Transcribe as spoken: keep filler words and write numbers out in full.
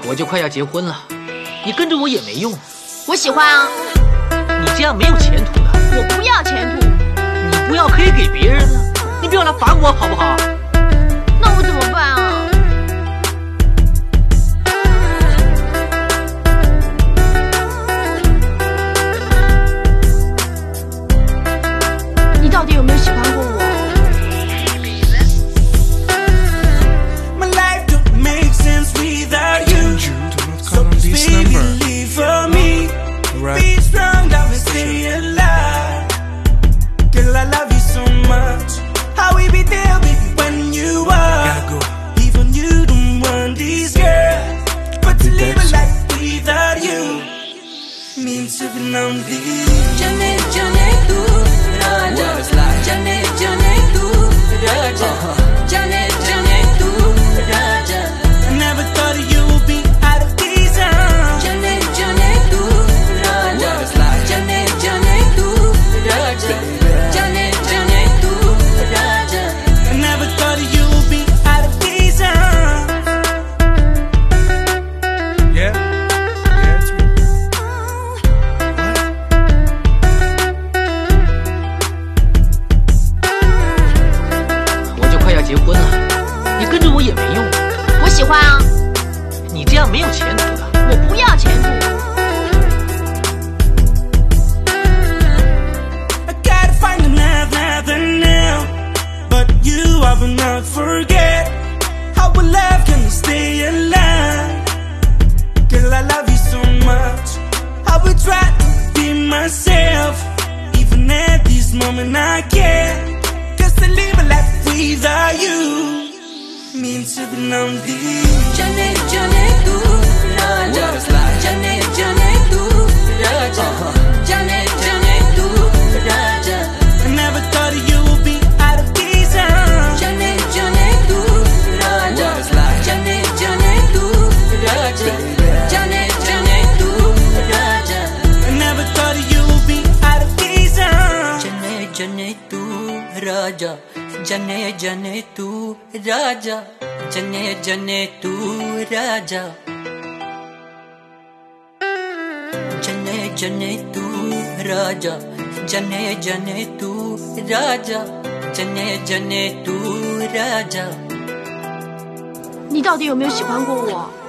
我就快要结婚了，你跟着我也没用。 我喜欢啊。 你这样没有前途的。 我不要前途。 你不要可以给别人啊，你不要来烦我好不好？ 那我怎么办啊？你到底有没有喜欢过我？ Be strong, don't stay alive. Girl, I love you so much. How we be there, baby, when you are. Go. Even you don't want this girl, but to live a life without you means to be lonely. Jane, Jane, tu raja. Jane, Jane, tu raja. Jane, Jane, tu raja. I never thought you would be out of these arms. Jane, Jane, tu raja. Jane, Jane, tu raja. Jane, Jane, tu raja. I never thought you would be out of these arms. Yeah, yeah, it's me. What? 我就快要结婚了，你跟着我也没用。 我喜欢啊。 你这样没有前途的。 我不要前途。 I will not forget how our love can stay alive. Girl, I love you so much. I will try to be myself, even at this moment I can't. Cause to live a life without you means to be lonely. Jane, Jane, tu raja. Jane, Jane, tu raja. Jane, Jane, tu raja. I never thought you would be out of these arms. Jane, Jane, tu raja. Jane, Jane, tu raja. Jane, Jane, tu raja. I never thought you would be out of these arms. Jane, Jane, tu raja. Jane, Jane, tu raja. Jane, Jane, tu raja. Jane, Jane, tu raja. Jane, Jane, tu raja. Jane, Jane, tu raja. 你到底有没有喜欢过我？